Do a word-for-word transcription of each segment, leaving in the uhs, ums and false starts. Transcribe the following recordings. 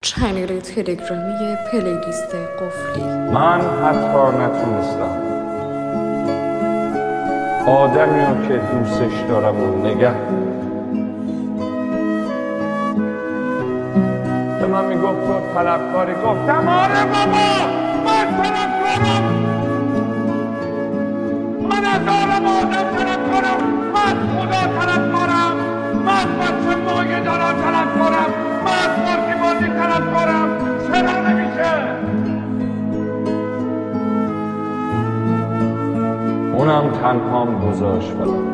چنل تلگرامی پلیلیست قفلی. من حتی نتونستم آدمی رو که دوستش دارم و نگه به من میگفت تو طلبکاری، گفتم آره بابا من طلبکارم، من از آرم آدم طلبکارم، من خدا طلبکارم، من بچه مایه دارم طلبکارم، من مارکی بازی طلبکارم. چرا نمیشه؟ اونم تنهام گذاشت فلان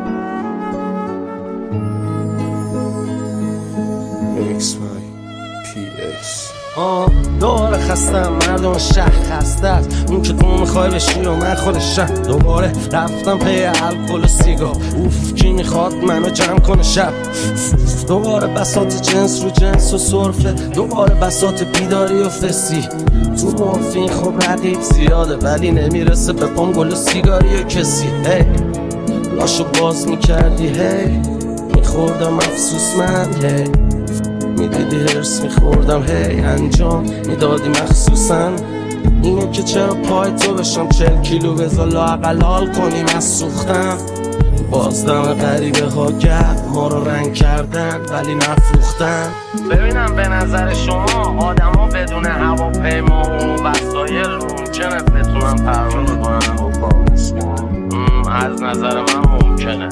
ایکس وای پی ایکس. آه دوباره خستم، مردم شهر خسته است. اون که تو میخوای بشی و من خودشم. دوباره رفتم پی الکل و سیگار. اوف کی میخواد منو جمع کنه شب. دوباره بساط جنس رو جنس و صرفه. دوباره بساط بیداری و فسی. تو مورفین خب رقیب زیاده ولی نمیرسه به پام گل و سیگاری و کسی. هی لاشو باز میکردی، هی میخوردم افسوس من، هی میدیدی هرس میخوردم، هی انجام میدادی مخصوصا اینه که چرا پای تو بشم چل کیلو بزا لااقل حال کنیم از سوختم. بازدم غریبه ها گرد ما رو رنگ کردن ولی نفروختن. ببینم به نظر شما آدم ها بدون هواپیما و وسایل ممکنه بتونن پرواز کنن و کامس کنن؟ از نظر من ممکنه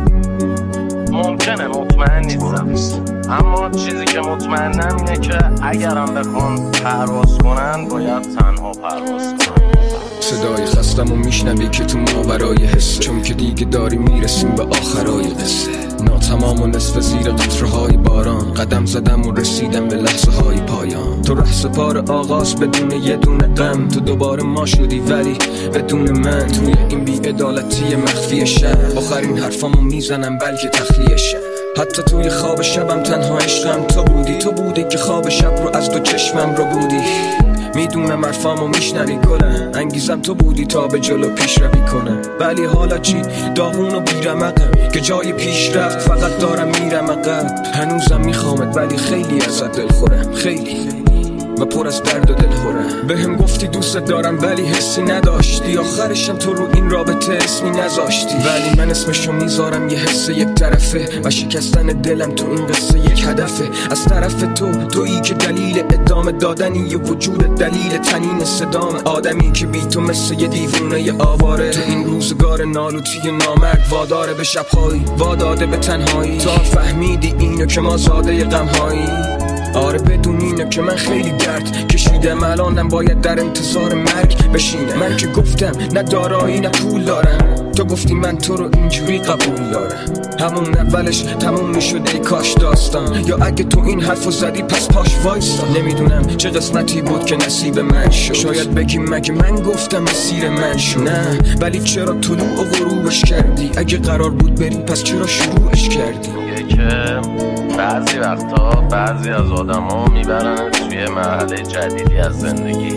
ممکنه مطمئن نیستم، اما چیزی که مطمئنم اینه که اگرم بخوان پرواز کنن باید تنها پرواز کنن. صدای خستم و میشنوی که تو ماورای حسه، چون که دیگه داری میرسیم به آخرای قصه. ناتمام و نصف زیر قطره های باران قدم زدم و رسیدم به لحظه های پایان. تو ره سپار آغاز بدون یه دونه غم، تو دوباره ما شدی ولی بدون من. توی این بی‌عدالتی مخفی شهر آخرین حرفامو میزنم بلکه تخلیه شهر. حتی توی خواب شبم تنها عشقم تو بودی، تو بودی که خواب شب رو از دو چشمم رو بودی. میدونم حرفامو میشنوی گلم، انگیزم تو بودی تا به جلو پیش روی کنم. ولی حالا چی؟ داغون و بیرمقم که جای پیش رفت فقط دارم میرم عقب. هنوزم میخوامت ولی خیلی ازت دل خورم، خیلی و پر از درد و دلخورم. به هم گفتی دوست دارم ولی حسی نداشتی، آخرشم تو رو این رابطه اسمی نذاشتی. ولی من اسمشو میذارم یه حس یک طرفه و شکستن دلم تو این قصه یک هدفه. از طرف تو تویی که دلیل ادامه دادنی یه وجود، دلیل تنین صدام. آدمی که بی تو مثل یه دیوونه ی آواره تو این روزگار نالوتی نامرد واداره به شبهایی، واداده به تنهایی. تا فهمیدی اینو که ما زاده غمهایی. آره بدون اینه که من خیلی درد کشیدم، الانم باید در انتظار مرگ بشینم. من که گفتم نه دارایی نه پول دارم، تو گفتی من تو رو اینجوری قبول دارم. همون اولش تموم میشد ای کاش داستان، یا اگه تو این حرفو زدی پس پاش وایستا. نمیدونم چه قسمتی بود که نصیب من شد، شاید بگی مگه من گفتم مسیر من شد. نه ولی چرا طلوع و غروبش کردی؟ اگه قرار بود بری پس چرا شروعش کردی؟ که بعضی وقتا بعضی از آدم ها میبرن توی مرحله جدیدی از زندگی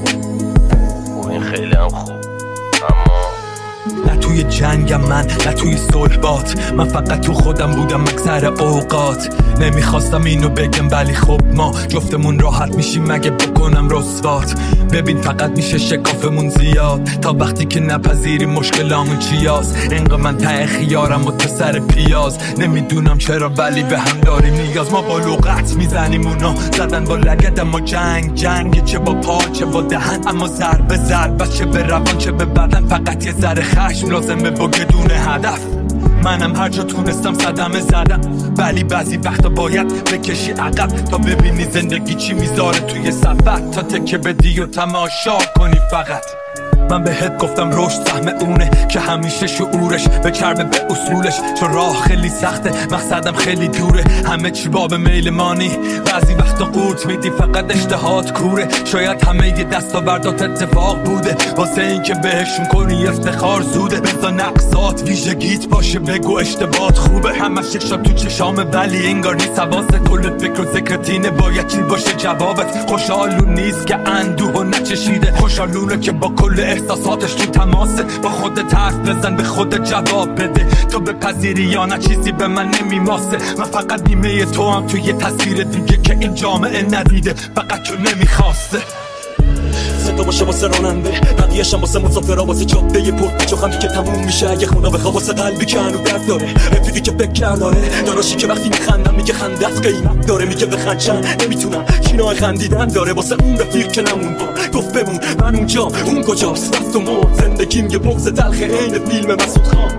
و این خیلی هم خوب. اما نه توی جنگم من، نه توی صلح بات، من فقط تو خودم بودم اکثر اوقات. نمیخواستم اینو بگم ولی خب ما جفتمون راحت میشیم مگه بکنم رسوات. ببین فقط میشه شکافمون زیاد تا وقتی که نپذیری مشکلامون چیاست. انقدر من ته خیارم و تو سر پیاز، نمیدونم چرا ولی به هم داریم نیاز. ما با لغت میزنیم اونا زدن با لگد، اما جنگ جنگ چه با پا چه با دهن، اما ضربه ضربه چه به روان چه به بدن. فقط یه ذره خشم لازمه با بدون هدف. منم هر جا تونستم صدمه زدم ولی بعضی وقتا باید بکشی عقب تا ببینی زندگی چی میذاره توی سفر، تا تکه بدی و تماشا کنی فقط. من بهت گفتم رشد سهم اونه که همیشه شعورش به چربه به اصولش، چون راه خیلی سخته مقصدم خیلی دوره. همه چی باب میل مانی، بعضی وقتا قورت میدی فقط اشتهات کوره. شاید همه ی دستاوردات اتفاق بوده واسه این که بهشون کنی افتخار زوده. بذار نقصات ویژگیت باشه بگو اشتباهات خوبه. همش یک شاد تو چشامه ولی انگار نیست حواست. کل فکر و ذکرتینه باید چی باشه جوابت. خوشحالون نیست که اندوه و نچشیده، خوشحالونه که با کل به احساساتش تو تماسه. با خودت حرف بزن، به خودت جواب بده، تو بپذیری یا نه چیزی به من نمیماسه. من فقط نیمه تو هم توی یه تصویر دیگه که این جامعه ندیده، فقط تو نمیخواسته. صدا باشه واسه راننده، بقیه‌ش هم واسه مسافرها، واسه جاده پرپیچ و خمی که تموم میشه اگه خدا بخواد، واسه قلبی که هنوز درد داره، رفیقی که فکر داره، داناشی که وقتی میخندم میگه خندت قیمت داره، میگه بخند چند نمیتونم کینای خندیدن داره، واسه اون رفیق که نمون با گفت بمون من اونجا اون کجاست، رفت و مرد زندگیم یه بغض تلخ عین فیلم مسعود خان،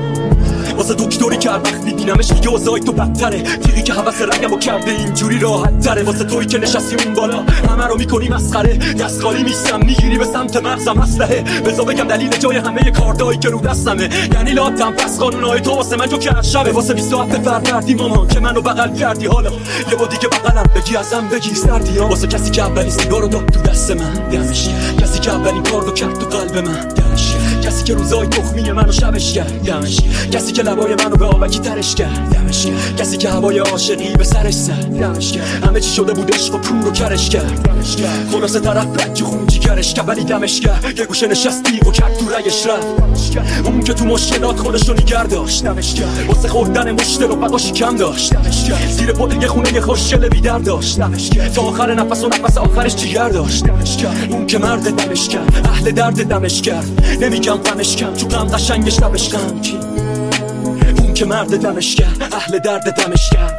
واسه دکتری که هر وقت میبینمش میگه اوضاعی تو بدتره، تیغی که حوث رنگمو کرده اینجوری راحت تره، واسه تویی که نشستی اون بالا همه رو میکنی مسخره، دست خالی میسم میگیری به سمت مغزم اسلحه، بذار بگم دلیل جای همه کاردایی که رو دستمه، یعنی لاتم پس قانونای تو واسه من جو که شبه، واسه بیست ساعت فرمردی مامان که منو بغل کردی، حالا یه با دیگه بغلم بگی ازم بگی سردی ها، واسه کسی که اولین سیگارو داد تو دست من دمش، کسی که اولین کارو کرد تو قلب من دمش، کسی که روزای تخمی منو شبش کرد دمش، کسی که لبای منو به آبکی ترش کرد دمش، کسی که هوای عاشقی به سرش زد دمش، همه چی شده بود عشق و پول رو کرش کرد دمش، خلاصه طرف رنج خون جیگرش کرد ولی دمش کرد، یه گوشه نشستی و کرد تو رگش رفت، اون که تو مشکلات خودشو نگر داشت دمش کرد، واسه خوردن مشت رو بقاشی کم داشت دمش کرد، زیر پل یه خونه یه خوشگل بیدر داشت دمش کرد، تا آخر نفس و نفس آخرش جیگر داشت دمش کرد، اون که مرد دمش کرد، اهل درد دمش کرد، نمیگم غمش کم چون غم قشنگش دمش غم کی، اون که مرد دمش کرد، اهل درد دمش کرد.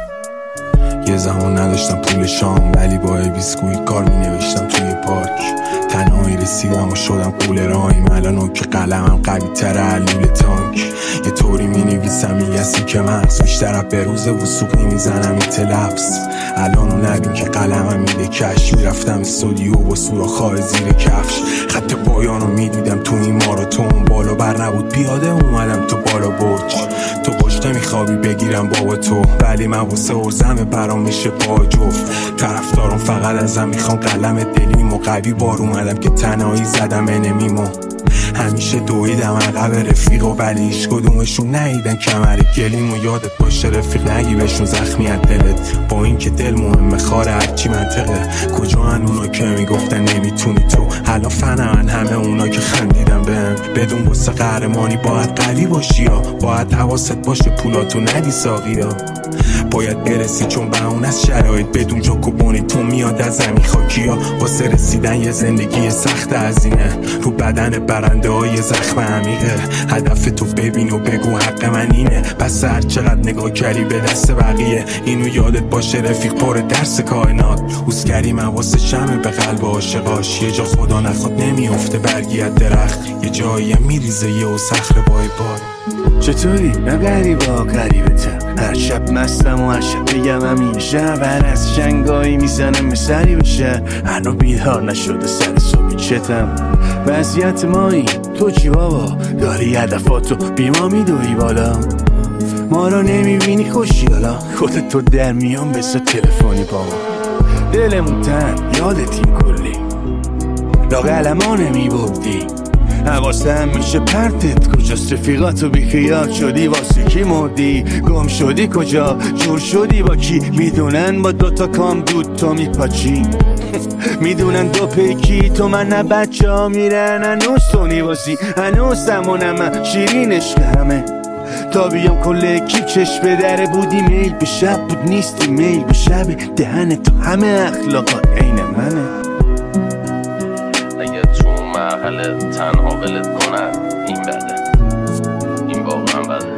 یه زمان نداشتم پول شام ولی با بیسکویت کار می نوشتم توی پارک، تنهایی رسیدم و شدم قول رایم، الان که قلمم قوی تر علول تانک، یه طوری می نویسم میگسی که مغز بیشتر به روز وسوق نمیزنم این تلفظ، الانو نبین که قلمم میده کش، میرفتم استودیو با سوراخ‌های زیر کفش، خط پایانو میدیدم تو این ماراتون، بالا بر نبود پیاده اومدم تو بالا برج، تو پشت میخوابی بگیرم بابا تو، ولی من واسه ارزم برام میشه پا جفت، طرفدارم فقط ازم میخوام قلم دلیم و قوی بار اومدم که تنهایی زدم انمیمو، همیشه دویدم عقب رفیق و ولی هیچ کدومشون نیدن کمر گلیم و یادت باشه رفیق نگی بهشون زخمی از دلت، با این که دل مهمه خار هرچی منطقه، کجا هن اونا که میگفتن نمیتونی تو، حالا فنن همه اونا که خندیدن بهم، بدون واسه قهرمانی باید قوی باشی یا باید حواست باشه پولاتو ندی ساقی ها، باید برسی چون به اون از شرایط بدون جوک و بونی تو میاد از زمین خاکی ها، واسه رسیدن یه زندگی سخت هزینه، رو بدن برنده های زخم عمیقه، هدف تو ببین و بگو حق من اینه، پس هر چقدر نگاه کردی به دست بقیه، اینو یادت باشه رفیق پر درس کائنات، اوسکری من واسه شمه به قلب عاشقاش، یه جا خدا نخواد نمیافته برگی از درخت، یه جایی میریزه یه و صخره بای بار. چطوری؟ نه غریبا غریبتم، هر شب مستم و هر شب بگم همیشه، بر از شنگایی میزنم به سری بشه، هنو بیدار نشده سر صبحی چتم، وضعیت مایی تو چی بابا؟ داری هدفاتو بیما میدوی بالا، ما رو نمیبینی خوشی حالا، خودت تو در میان بسا تلفنی بابا، دلمون تن یادت این کلی، لاغل ما نمیبودی، حواسم میشه پرتت کجاست، رفیقاتو بیخیال شدی واسه کی مردی، گم شدی کجا، جور شدی با کی، میدونن با دوتا کام دود تو میپاچی، میدونن دو پیکی تو من نه بچه ها میرن، هنوز تو نیوازی هنوز سمونم شیرین عشق همه، تا بیام کل اکیب چشم به دره بودی، میل به شب بود نیستی میل به شب، دهن تو همه اخلاقات عین منه، اگه تو مرحله تنها ولت کنن این بده، این واقعا بده.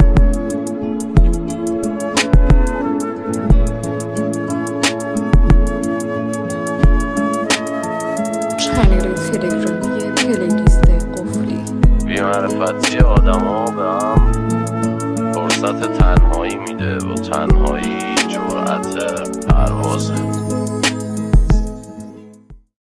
چنل تلگرامی پلیلیست قفلی، بی‌معرفتی آدم ها به هم فرصت تنهایی میده و تنهایی